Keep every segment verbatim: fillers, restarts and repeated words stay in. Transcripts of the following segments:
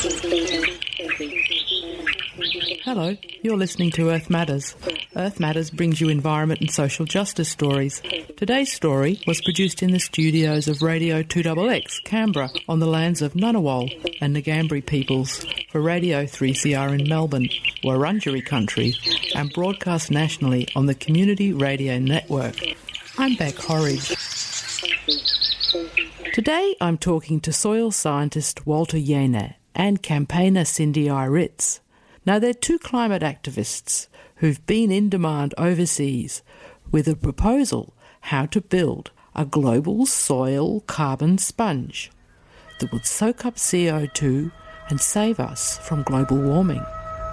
Hello, you're listening to Earth Matters. Earth Matters brings you environment and social justice stories. Today's story was produced in the studios of Radio two X X, Canberra, on the lands of Ngunnawal and Ngambri peoples, for Radio three C R in Melbourne, Wurundjeri country, and broadcast nationally on the Community Radio Network. I'm Beck Horridge. Today I'm talking to soil scientist Walter Jehne and campaigner Cindy Ritz. Now, they're two climate activists who've been in demand overseas with a proposal how to build a global soil carbon sponge that would soak up C O two and save us from global warming.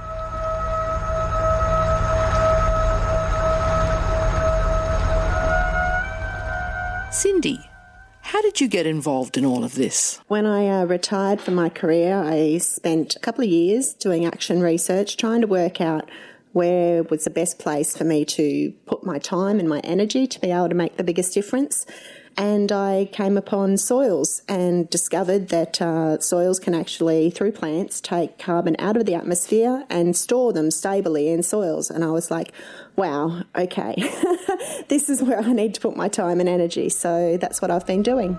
Cindy, how did you get involved in all of this? When I uh, retired from my career, I spent a couple of years doing action research, trying to work out where was the best place for me to put my time and my energy to be able to make the biggest difference. And I came upon soils and discovered that uh, soils can actually, through plants, take carbon out of the atmosphere and store them stably in soils. And I was like, wow, okay, this is where I need to put my time and energy. So that's what I've been doing.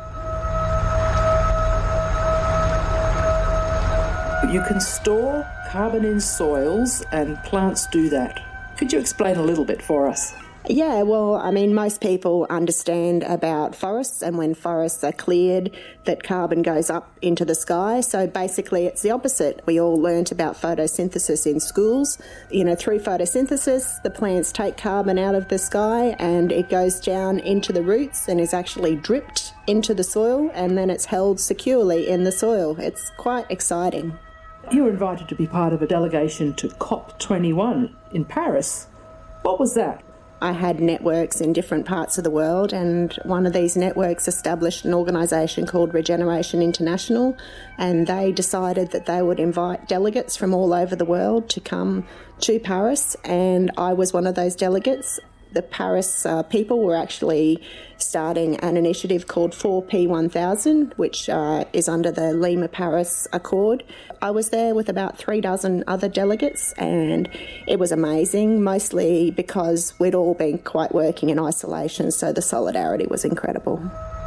You can store carbon in soils and plants do that. Could you explain a little bit for us? Yeah, well, I mean, most people understand about forests, and when forests are cleared, that carbon goes up into the sky. So basically it's the opposite. We all learnt about photosynthesis in schools. You know, through photosynthesis, the plants take carbon out of the sky and it goes down into the roots and is actually dripped into the soil, and then it's held securely in the soil. It's quite exciting. You were invited to be part of a delegation to COP twenty-one in Paris. What was that? I had networks in different parts of the world, and one of these networks established an organisation called Regeneration International, and they decided that they would invite delegates from all over the world to come to Paris, and I was one of those delegates. The Paris uh, people were actually starting an initiative called four P one thousand, which uh, is under the Lima Paris Accord. I was there with about three dozen other delegates, and it was amazing, mostly because we'd all been quite working in isolation, so the solidarity was incredible.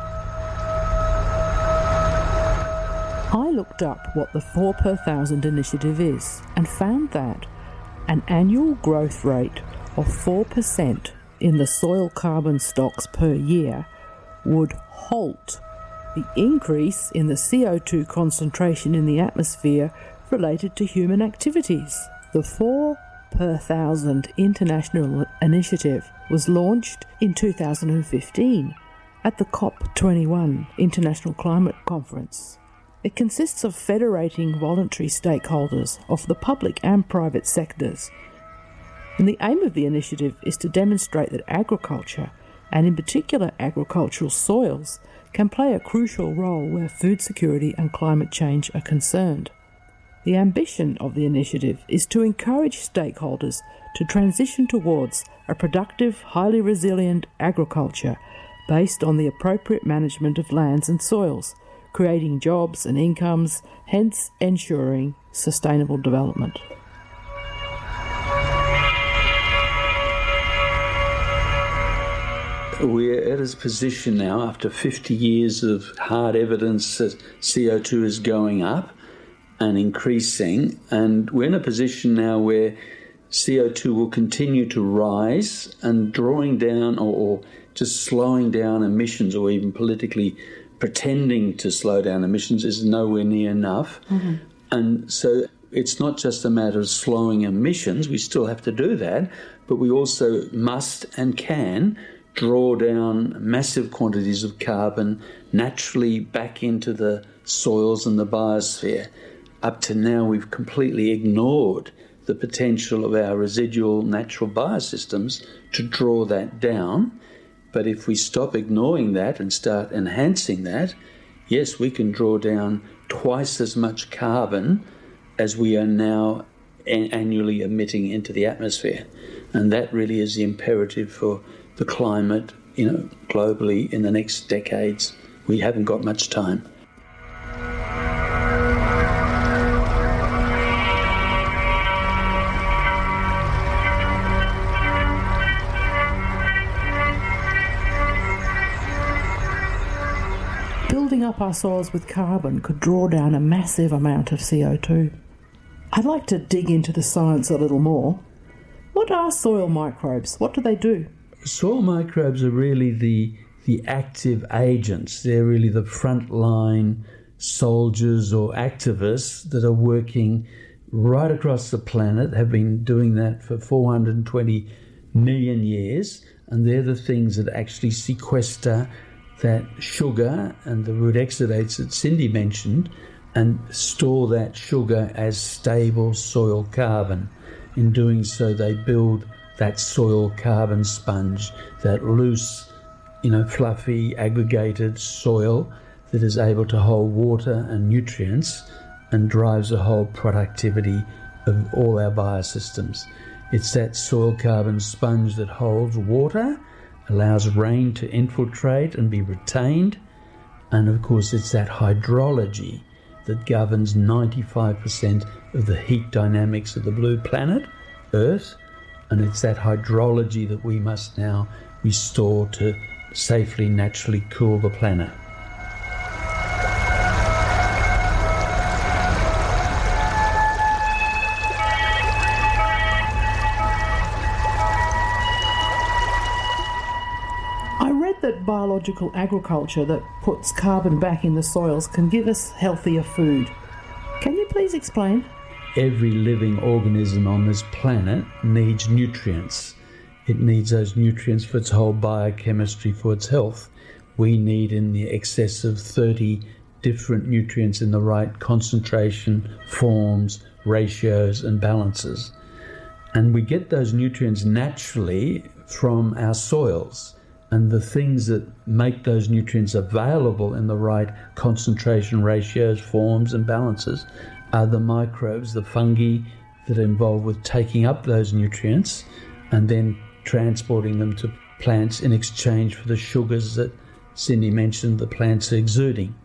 I looked up what the four per thousand initiative is and found that an annual growth rate of four percent in the soil carbon stocks per year would halt the increase in the C O two concentration in the atmosphere related to human activities. The four per thousand international initiative was launched in two thousand fifteen at the COP twenty-one International Climate Conference. It consists of federating voluntary stakeholders of the public and private sectors. And the aim of the initiative is to demonstrate that agriculture, and in particular agricultural soils, can play a crucial role where food security and climate change are concerned. The ambition of the initiative is to encourage stakeholders to transition towards a productive, highly resilient agriculture based on the appropriate management of lands and soils, creating jobs and incomes, hence ensuring sustainable development. We're at a position now, after fifty years of hard evidence that C O two is going up and increasing, and we're in a position now where C O two will continue to rise, and drawing down or, or just slowing down emissions, or even politically pretending to slow down emissions, is nowhere near enough. Mm-hmm. And so it's not just a matter of slowing emissions, we still have to do that, but we also must and can draw down massive quantities of carbon naturally back into the soils and the biosphere. Up to now, we've completely ignored the potential of our residual natural biosystems to draw that down. But if we stop ignoring that and start enhancing that, yes, we can draw down twice as much carbon as we are now annually emitting into the atmosphere. And that really is the imperative for the climate, you know, globally in the next decades. We haven't got much time. building up our soils with carbon could draw down a massive amount of C O two. I'd like to dig into the science a little more. What are soil microbes? What do they do? Soil microbes are really the the active agents. They're really the frontline soldiers or activists that are working right across the planet, have been doing that for four hundred twenty million years, and they're the things that actually sequester that sugar and the root exudates that Cindy mentioned and store that sugar as stable soil carbon. In doing so, they build that soil carbon sponge, that loose, you know, fluffy, aggregated soil that is able to hold water and nutrients and drives the whole productivity of all our biosystems. It's that soil carbon sponge that holds water, allows rain to infiltrate and be retained, and of course it's that hydrology that governs ninety-five percent of the heat dynamics of the blue planet, Earth, and it's that hydrology that we must now restore to safely, naturally cool the planet. I read that biological agriculture that puts carbon back in the soils can give us healthier food. Can you please explain? Every living organism on this planet needs nutrients. It needs those nutrients for its whole biochemistry, for its health. We need in the excess of thirty different nutrients in the right concentration, forms, ratios and balances. And we get those nutrients naturally from our soils. And the things that make those nutrients available in the right concentration, ratios, forms and balances are the microbes, the fungi that are involved with taking up those nutrients and then transporting them to plants in exchange for the sugars that Cindy mentioned the plants are exuding.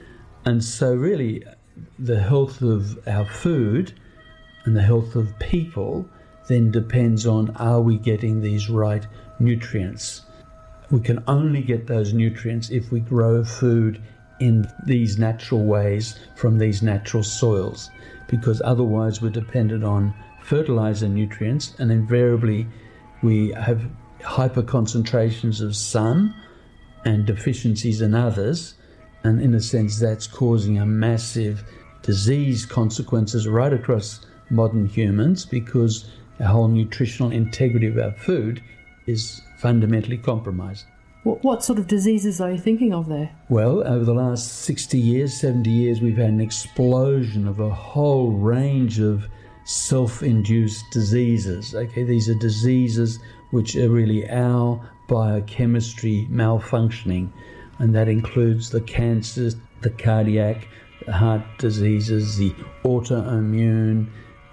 And so really the health of our food and the health of people then depends on, are we getting these right nutrients? We can only get those nutrients if we grow food in these natural ways from these natural soils, because otherwise we're dependent on fertilizer nutrients, and invariably we have hyper concentrations of some and deficiencies in others, and in a sense that's causing a massive disease consequences right across modern humans, because our whole nutritional integrity of our food is fundamentally compromised. What, what sort of diseases are you thinking of there? Well, over the last sixty years, seventy years, we've had an explosion of a whole range of self-induced diseases. Okay, these are diseases which are really our biochemistry malfunctioning, and that includes the cancers, the cardiac, the heart diseases, the autoimmune,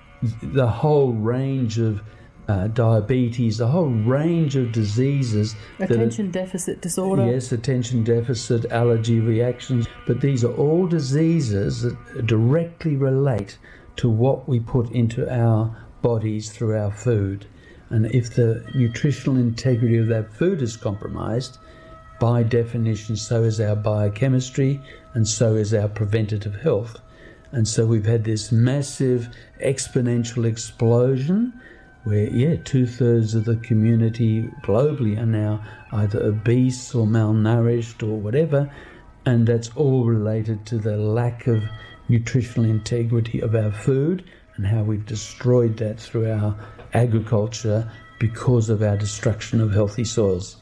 the whole range of uh, diabetes, a whole range of diseases. Attention are, deficit disorder. Yes, attention deficit, allergy reactions. But these are all diseases that directly relate to what we put into our bodies through our food. And if the nutritional integrity of that food is compromised, by definition, so is our biochemistry and so is our preventative health. And so we've had this massive exponential explosion where, yeah, two-thirds of the community globally are now either obese or malnourished or whatever, and that's all related to the lack of nutritional integrity of our food and how we've destroyed that through our agriculture because of our destruction of healthy soils.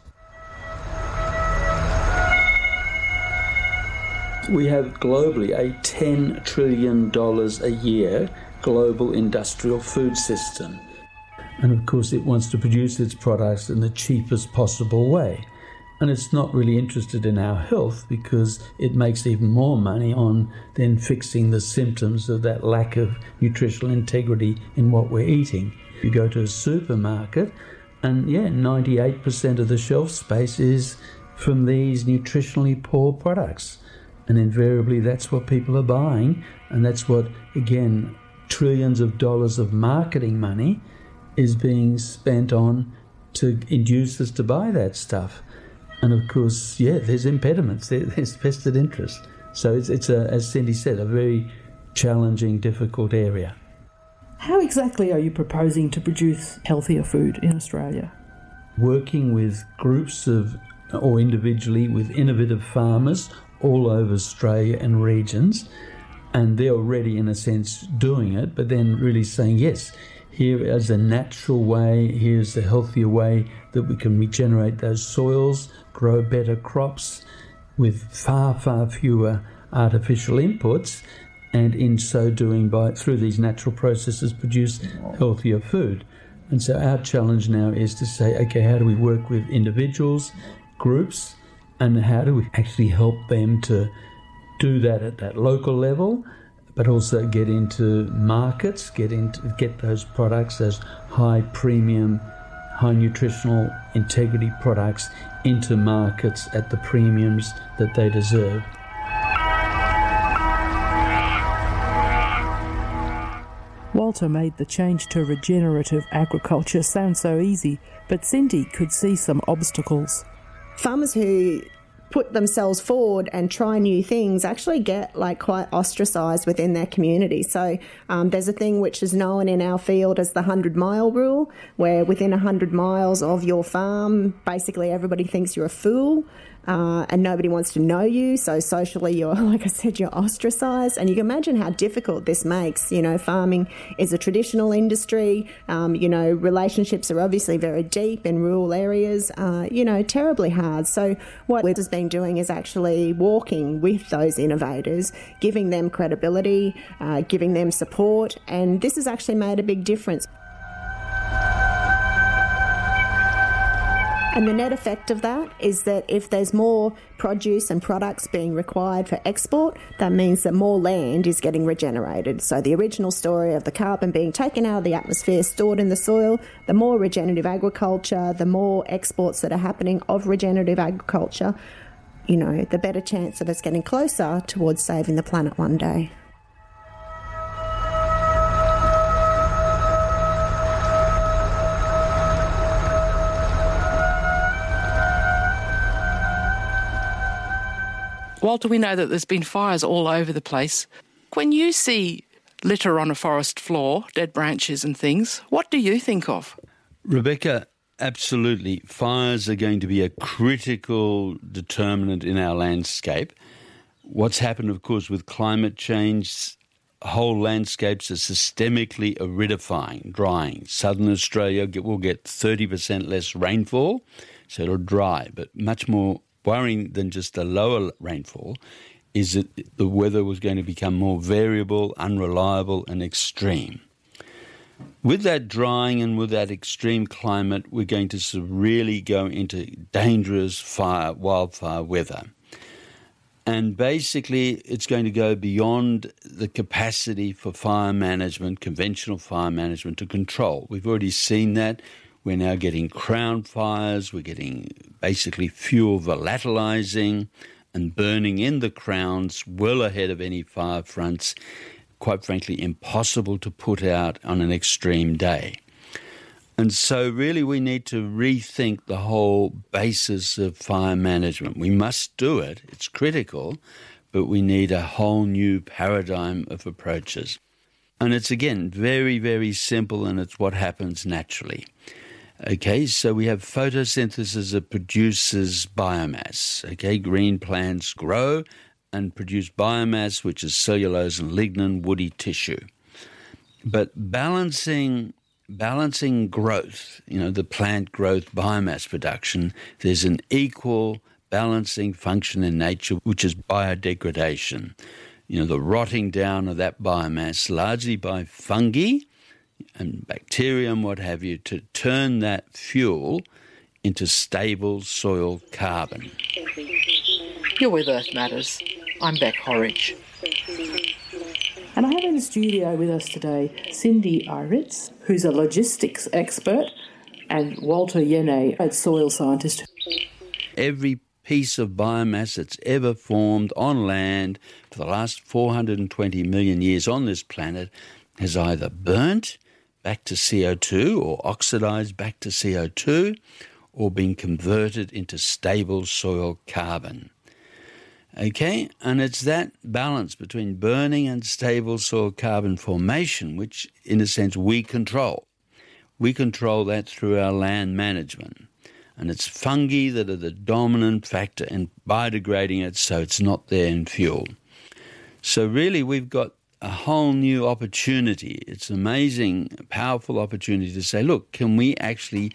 We have globally a ten trillion dollars a year global industrial food system. And of course it wants to produce its products in the cheapest possible way. And it's not really interested in our health because it makes even more money on then fixing the symptoms of that lack of nutritional integrity in what we're eating. You go to a supermarket and yeah, ninety-eight percent of the shelf space is from these nutritionally poor products. And invariably that's what people are buying, and that's what, again, trillions of dollars of marketing money is being spent on to induce us to buy that stuff. And of course, yeah, there's impediments, there, there's vested interest. So it's, it's a, as Cindy said, a very challenging, difficult area. How exactly are you proposing to produce healthier food in Australia? Working with groups of, or individually with innovative farmers all over Australia and regions, and they're already in a sense doing it, but then really saying, yes, here is a natural way, here's a healthier way that we can regenerate those soils, grow better crops with far, far fewer artificial inputs, and in so doing, by through these natural processes, produce healthier food. And so our challenge now is to say, okay, how do we work with individuals, groups, and how do we actually help them to do that at that local level, but also get into markets, get into get those products, those high premium, high nutritional integrity products into markets at the premiums that they deserve. Walter made the change to regenerative agriculture sound so easy, but Cindy could see some obstacles. Farmers who put themselves forward and try new things actually get like quite ostracised within their community. So um, there's a thing which is known in our field as the hundred mile rule, where within one hundred miles of your farm, basically everybody thinks you're a fool. Uh, and nobody wants to know you, so socially you're, like I said, you're ostracised. And you can imagine how difficult this makes. You know, farming is a traditional industry. Um, you know, relationships are obviously very deep in rural areas, uh, you know, terribly hard. So what Wes has been doing is actually walking with those innovators, giving them credibility, uh, giving them support, and this has actually made a big difference. And the net effect of that is that if there's more produce and products being required for export, that means that more land is getting regenerated. So the original story of the carbon being taken out of the atmosphere, stored in the soil, the more regenerative agriculture, the more exports that are happening of regenerative agriculture, you know, the better chance of us getting closer towards saving the planet one day. Walter, we know that there's been fires all over the place. When you see litter on a forest floor, dead branches and things, what do you think of? Rebecca, absolutely. Fires are going to be a critical determinant in our landscape. What's happened, of course, with climate change, whole landscapes are systemically aridifying, drying. Southern Australia will get thirty percent less rainfall, so it'll dry, but much more worrying than just the lower rainfall is that the weather was going to become more variable, unreliable and extreme. With that drying and with that extreme climate, we're going to sort of really go into dangerous fire, wildfire weather. And basically it's going to go beyond the capacity for fire management, conventional fire management, to control. We've already seen that. We're now getting crown fires, we're getting basically fuel volatilizing and burning in the crowns well ahead of any fire fronts, quite frankly impossible to put out on an extreme day. And so really we need to rethink the whole basis of fire management. We must do it, it's critical, but we need a whole new paradigm of approaches. And it's again very, very simple, and it's what happens naturally. Okay, so we have photosynthesis that produces biomass. Okay, green plants grow and produce biomass, which is cellulose and lignin, woody tissue. But balancing balancing growth, you know, the plant growth, biomass production, there's an equal balancing function in nature, which is biodegradation. You know, the rotting down of that biomass, largely by fungi and bacteria and what have you, to turn that fuel into stable soil carbon. You're with Earth Matters. I'm Beck Horridge. And I have in the studio with us today Cindy Eiritz, who's a logistics expert, and Walter Jenné, a soil scientist. Every piece of biomass that's ever formed on land for the last four hundred twenty million years on this planet has either burnt back to C O two or oxidized back to C O two, or being converted into stable soil carbon. Okay, and it's that balance between burning and stable soil carbon formation which, in a sense, we control. We control that through our land management. And it's fungi that are the dominant factor in biodegrading it so it's not there in fuel. So really we've got a whole new opportunity. It's an amazing, powerful opportunity to say, look, can we actually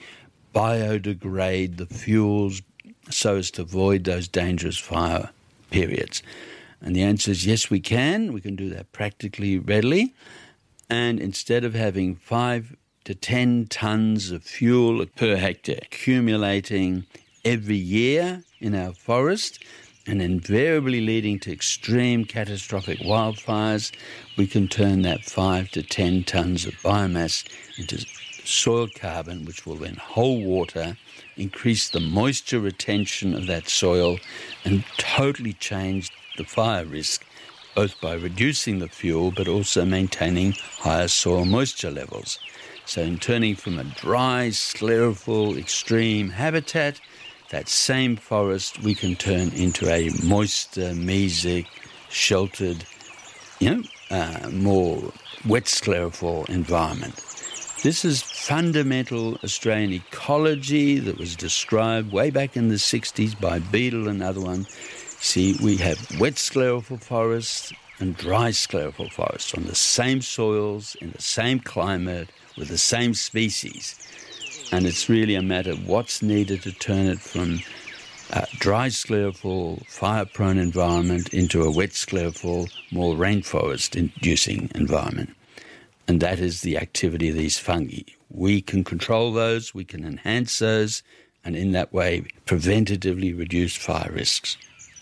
biodegrade the fuels so as to avoid those dangerous fire periods? And the answer is yes, we can. We can do that practically readily. And instead of having five to ten tonnes of fuel per hectare accumulating every year in our forest and invariably leading to extreme catastrophic wildfires, we can turn that five to ten tonnes of biomass into soil carbon, which will then hold water, increase the moisture retention of that soil, and totally change the fire risk, both by reducing the fuel but also maintaining higher soil moisture levels. So in turning from a dry, sclerophyll, extreme habitat, that same forest we can turn into a moister, mesic, sheltered, you know, uh, more wet sclerophyll environment. This is fundamental Australian ecology that was described way back in the sixties by Beadle and another one. See, we have wet sclerophyll forests and dry sclerophyll forests on the same soils, in the same climate, with the same species. And it's really a matter of what's needed to turn it from a dry sclerophyll, fire-prone environment into a wet sclerophyll, more rainforest-inducing environment. And that is the activity of these fungi. We can control those, we can enhance those, and in that way preventatively reduce fire risks.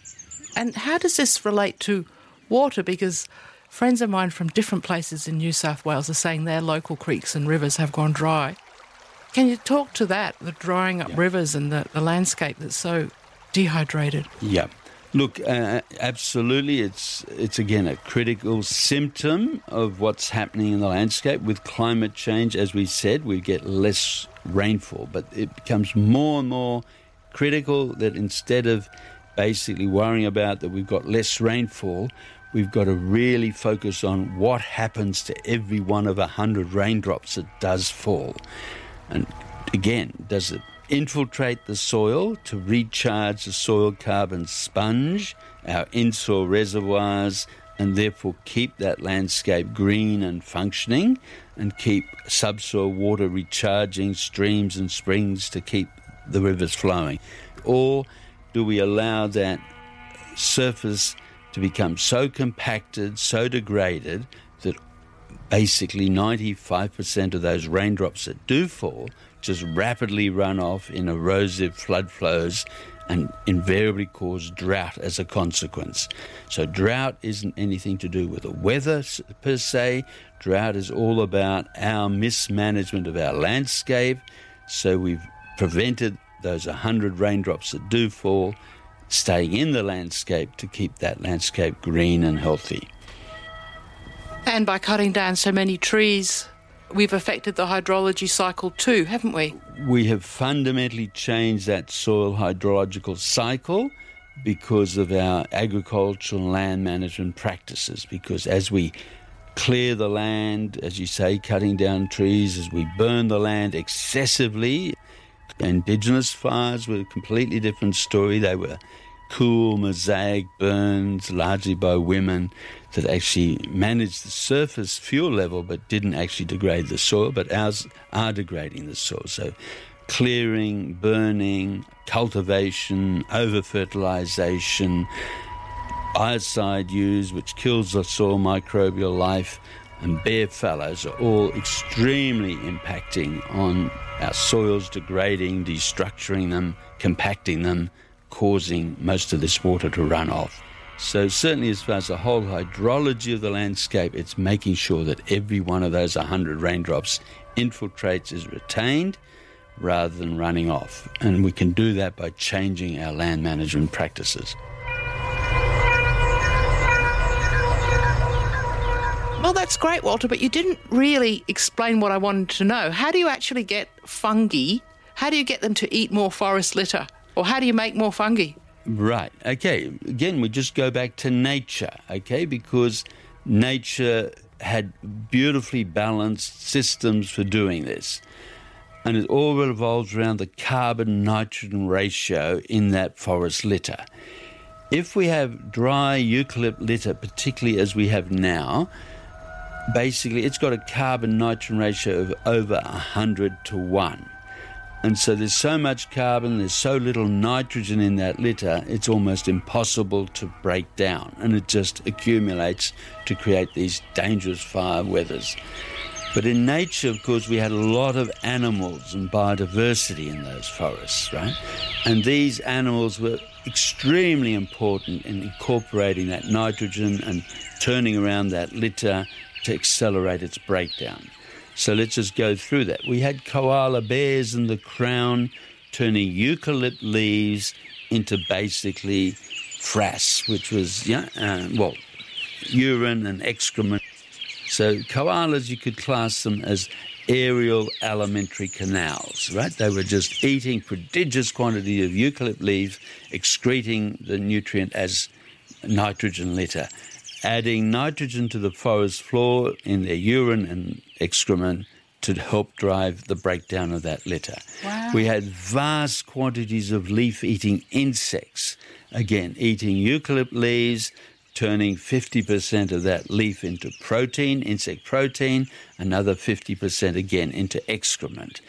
And how does this relate to water? Because friends of mine from different places in New South Wales are saying their local creeks and rivers have gone dry. Can you talk to that, the drying up yeah. rivers and the, the landscape that's so dehydrated? Yeah. Look, uh, absolutely, it's, it's again a critical symptom of what's happening in the landscape. With climate change, as we said, we get less rainfall, but it becomes more and more critical that instead of basically worrying about that we've got less rainfall, we've got to really focus on what happens to every one of a hundred raindrops that does fall. And again, does it infiltrate the soil to recharge the soil carbon sponge, our in-soil reservoirs, and therefore keep that landscape green and functioning, and keep subsoil water recharging streams and springs to keep the rivers flowing? Or do we allow that surface to become so compacted, so degraded, that basically ninety-five percent of those raindrops that do fall just rapidly run off in erosive flood flows and invariably cause drought as a consequence? So drought isn't anything to do with the weather per se. Drought is all about our mismanagement of our landscape. So we've prevented those one hundred raindrops that do fall staying in the landscape to keep that landscape green and healthy. And by cutting down so many trees, we've affected the hydrology cycle too, haven't we? We have fundamentally changed that soil hydrological cycle because of our agricultural and land management practices. Because as we clear the land, as you say, cutting down trees, as we burn the land excessively, Indigenous fires were a completely different story. They were cool, mosaic burns, largely by women, that actually managed the surface fuel level but didn't actually degrade the soil, but ours are degrading the soil. So clearing, burning, cultivation, over-fertilisation, biocide use, which kills the soil microbial life, and bare fallows are all extremely impacting on our soils, degrading, destructuring them, compacting them, causing most of this water to run off. So certainly as far as the whole hydrology of the landscape, it's making sure that every one of those one hundred raindrops infiltrates, is retained, rather than running off. And we can do that by changing our land management practices. Well, that's great, Walter, but you didn't really explain what I wanted to know. How do you actually get fungi? how do you get them to eat more forest litter? Or how do you make more fungi? Right. Okay. Again, we just go back to nature, okay, because nature had beautifully balanced systems for doing this. And it all revolves around the carbon-nitrogen ratio in that forest litter. If we have dry eucalypt litter, particularly as we have now, basically it's got a carbon-nitrogen ratio of over one hundred to one. And so there's so much carbon, there's so little nitrogen in that litter, it's almost impossible to break down. And it just accumulates to create these dangerous fire weathers. But in nature, of course, we had a lot of animals and biodiversity in those forests, right? And these animals were extremely important in incorporating that nitrogen and turning around that litter to accelerate its breakdown. So let's just go through that. We had koala bears in the crown turning eucalypt leaves into basically frass, which was, yeah, uh, well, urine and excrement. So koalas, you could class them as aerial alimentary canals, right? They were just eating prodigious quantity of eucalypt leaves, excreting the nutrient as nitrogen litter, adding nitrogen to the forest floor in their urine and excrement to help drive the breakdown of that litter. Wow. We had vast quantities of leaf-eating insects, again, eating eucalypt leaves, turning fifty percent of that leaf into protein, insect protein, another fifty percent again into excrement.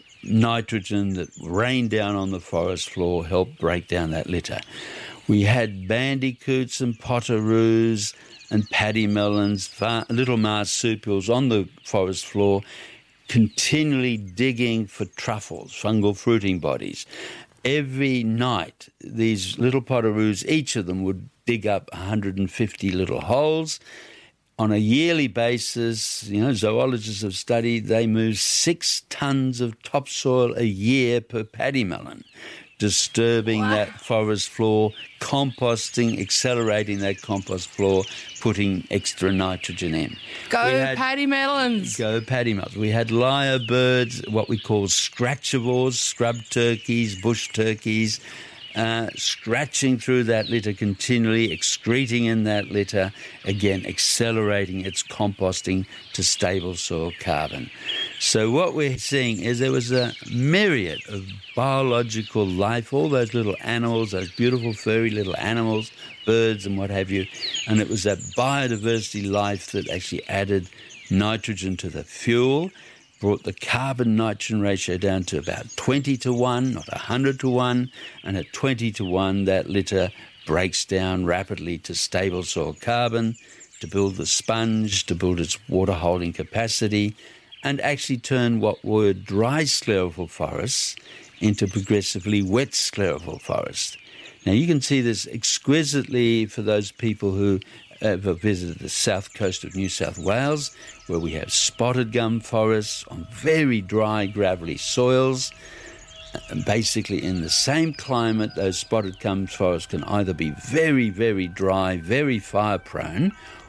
Nitrogen that rained down on the forest floor helped break down that litter. We had bandicoots and potoroos and paddy melons, little marsupials on the forest floor, continually digging for truffles, fungal fruiting bodies. Every night, these little potoroos, each of them would dig up one hundred fifty little holes. On a yearly basis, you know, zoologists have studied, they move six tons of topsoil a year per paddy melon, disturbing wow. that forest floor, composting, accelerating that compost floor, putting extra nitrogen in. Go had, paddy melons. Go paddy melons. We had lyrebirds, what we call scratchivores, scrub turkeys, bush turkeys, Uh, scratching through that litter continually, excreting in that litter, again, accelerating its composting to stable soil carbon. So what we're seeing is there was a myriad of biological life, all those little animals, those beautiful furry little animals, birds and what have you, and it was that biodiversity life that actually added nitrogen to the fuel, brought the carbon-nitrogen ratio down to about twenty to one, not one hundred to one, and at twenty to one, that litter breaks down rapidly to stable soil carbon, to build the sponge, to build its water-holding capacity, and actually turn what were dry sclerophyll forests into progressively wet sclerophyll forests. Now, you can see this exquisitely for those people who ever visited the south coast of New South Wales, where we have spotted gum forests on very dry, gravelly soils. And basically, in the same climate, those spotted gum forests can either be very, very dry, very fire-prone,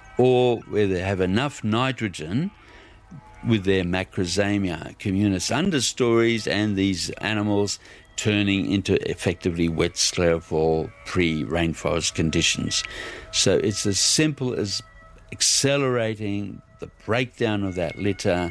or where they have enough nitrogen with their Macrozemia communis understories and these animals turning into effectively wet sclerophyll pre-rainforest conditions. So it's as simple as accelerating the breakdown of that litter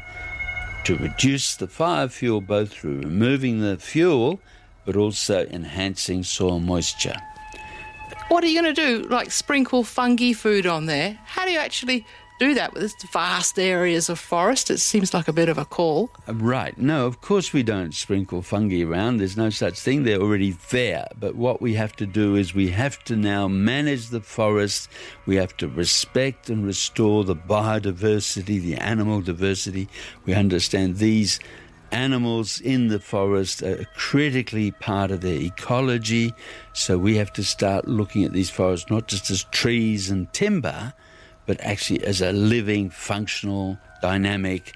to reduce the fire fuel, both through removing the fuel but also enhancing soil moisture. What are you going to do? Like sprinkle fungi food on there? How do you actually do that with this vast areas of forest? It seems like a bit of a call. Right. No, of course we don't sprinkle fungi around. There's no such thing. They're already there. But what we have to do is we have to now manage the forest. We have to respect and restore the biodiversity, the animal diversity. We understand these animals in the forest are critically part of their ecology. So we have to start looking at these forests not just as trees and timber, but actually as a living, functional, dynamic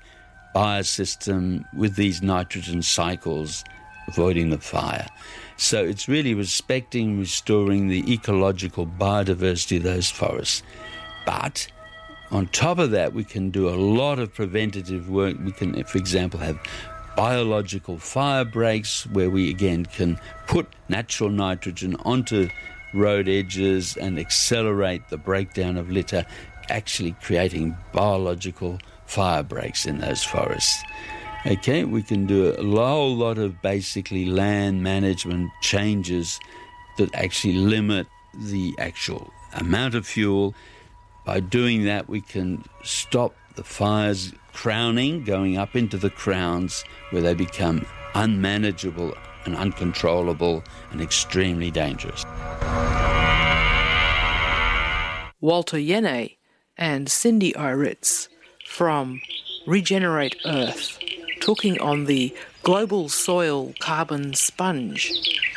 biosystem with these nitrogen cycles, avoiding the fire. So it's really respecting, restoring the ecological biodiversity of those forests. But on top of that, we can do a lot of preventative work. We can, for example, have biological fire breaks where we again can put natural nitrogen onto road edges and accelerate the breakdown of litter, actually creating biological fire breaks in those forests. Okay, we can do a whole lot of basically land management changes that actually limit the actual amount of fuel. By doing that, we can stop the fires crowning, going up into the crowns where they become unmanageable and uncontrollable and extremely dangerous. Walter Yene and Cindy Iritz from Regenerate Earth, talking on the global soil carbon sponge.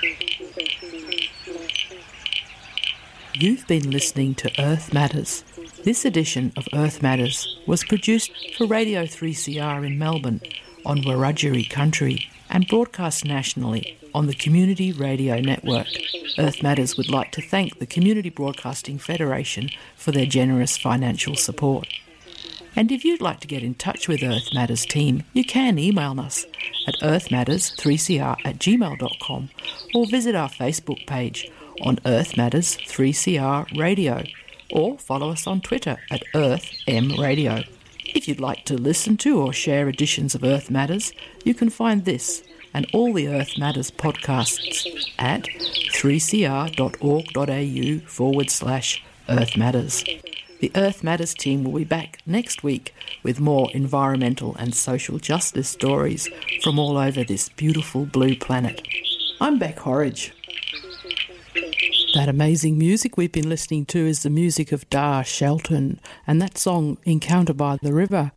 You've been listening to Earth Matters. This edition of Earth Matters was produced for Radio three C R in Melbourne on Wiradjuri country and broadcast nationally on the Community Radio Network. Earth Matters would like to thank the Community Broadcasting Federation for their generous financial support. And if you'd like to get in touch with Earth Matters team, you can email us at earthmatters three c r at gmail dot com or visit our Facebook page on Earth Matters three C R Radio, or follow us on Twitter at Earth M Radio. If you'd like to listen to or share editions of Earth Matters, you can find this and all the Earth Matters podcasts at three c r dot org dot a u forward slash Earth Matters. The Earth Matters team will be back next week with more environmental and social justice stories from all over this beautiful blue planet. I'm Beck Horridge. That amazing music we've been listening to is the music of Dar Shelton and that song Encounter by the River.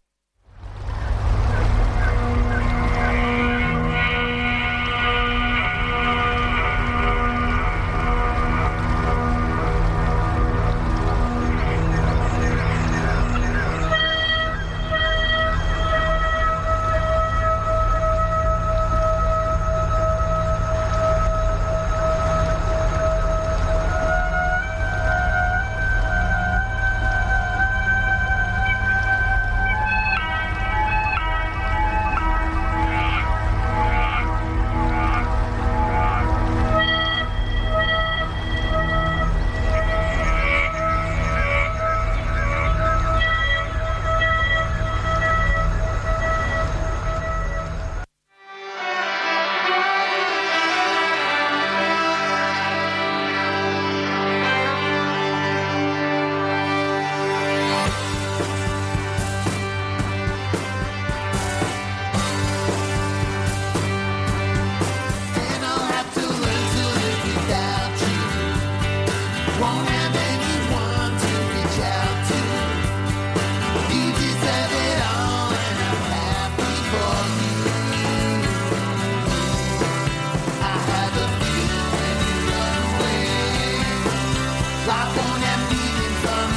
Life on that beat in front